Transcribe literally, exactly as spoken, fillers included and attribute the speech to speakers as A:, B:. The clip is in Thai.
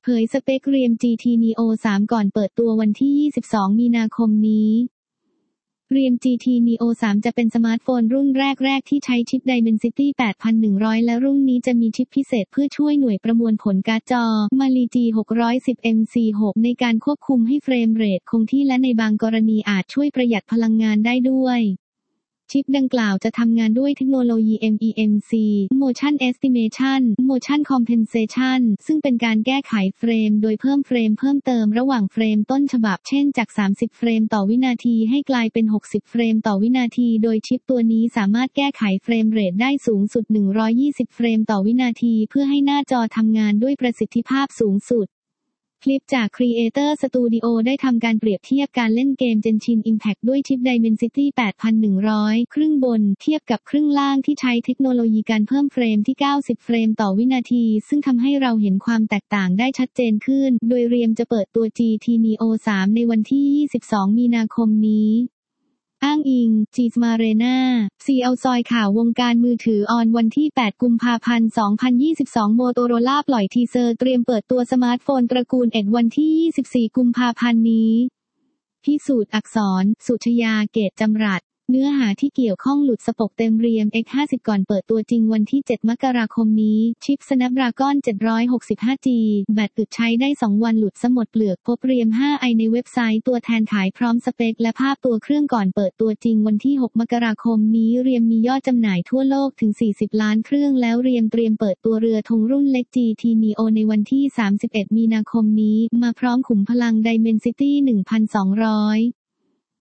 A: เผยสเปคเรียม จี ที Neo สาม ก่อนเปิดตัววันที่ ยี่สิบสอง มีนาคมนี้เรียม จี ที Neo สาม จะเป็นสมาร์ทโฟนรุ่นแรกๆที่ใช้ชิป Dimensity แปดพันหนึ่งร้อย และรุ่นนี้จะมีชิปพิเศษเพื่อช่วยหน่วยประมวลผลการ์ดจอ Mali จี หกร้อยสิบ เอ็ม ซี หก ในการควบคุมให้เฟรมเรทคงที่และในบางกรณีอาจช่วยประหยัดพลังงานได้ด้วยชิปดังกล่าวจะทำงานด้วยเทคโนโลยี เอ็ม อี เอ็ม ซี Motion Estimation Motion Compensation ซึ่งเป็นการแก้ไขเฟรมโดยเพิ่มเฟรมเพิ่มเติมระหว่างเฟรมต้นฉบับเช่นจากสามสิบเฟรมต่อวินาทีให้กลายเป็นหกสิบเฟรมต่อวินาทีโดยชิปตัวนี้สามารถแก้ไขเฟรมเรทได้สูงสุดหนึ่งร้อยยี่สิบเฟรมต่อวินาทีเพื่อให้หน้าจอทำงานด้วยประสิทธิภาพสูงสุดคลิปจาก Creator Studio ได้ทำการเปรียบเทียบการเล่นเกม Genshin Impact ด้วยชิป Dimensity แปดพันหนึ่งร้อย ครึ่งบนเทียบกับครึ่งล่างที่ใช้เทคโนโลยีการเพิ่มเฟรมที่เก้าสิบเฟรมต่อวินาทีซึ่งทำให้เราเห็นความแตกต่างได้ชัดเจนขึ้นโดยเรียมจะเปิดตัว จี ที Neo สาม ในวันที่ ยี่สิบสอง มีนาคมนี้อ้างอิง จี สมาเรนา ซี เอาซอยข่าววงการมือถือออนวันที่ แปด กุมภาพันธ์ สองพันยี่สิบสอง โมโตโรล่าปล่อยทีเซอร์เตรียมเปิดตัวสมาร์ทโฟนตระกูล เอ็ด วันที่ ยี่สิบสี่ กุมภาพันธ์นี้พิสูจน์อักษร สุชยา เกตจำรัดเนื้อหาที่เกี่ยวข้องหลุดสปกเต็มเรียม เอ็กซ์ ห้าสิบ ก่อนเปิดตัวจริงวันที่ เจ็ด มกราคมนี้ชิป Snapdragon เจ็ดร้อยหกสิบห้าจี แบตอึดใช้ได้สองวันหลุดซะหมดเปลือกพบเรียม ห้าไอ ในเว็บไซต์ตัวแทนขายพร้อมสเปคและภาพตัวเครื่องก่อนเปิดตัวจริงวันที่ หก มกราคมนี้เรียมมียอดจำหน่ายทั่วโลกถึง สี่สิบ ล้านเครื่องแล้วเรียมเตรียมเปิดตัวเรือธงรุ่นเล็ก จี ที Neo ในวันที่ สามสิบเอ็ด มีนาคมนี้มาพร้อมขุมพลัง Dimensity หนึ่งพันสองร้อย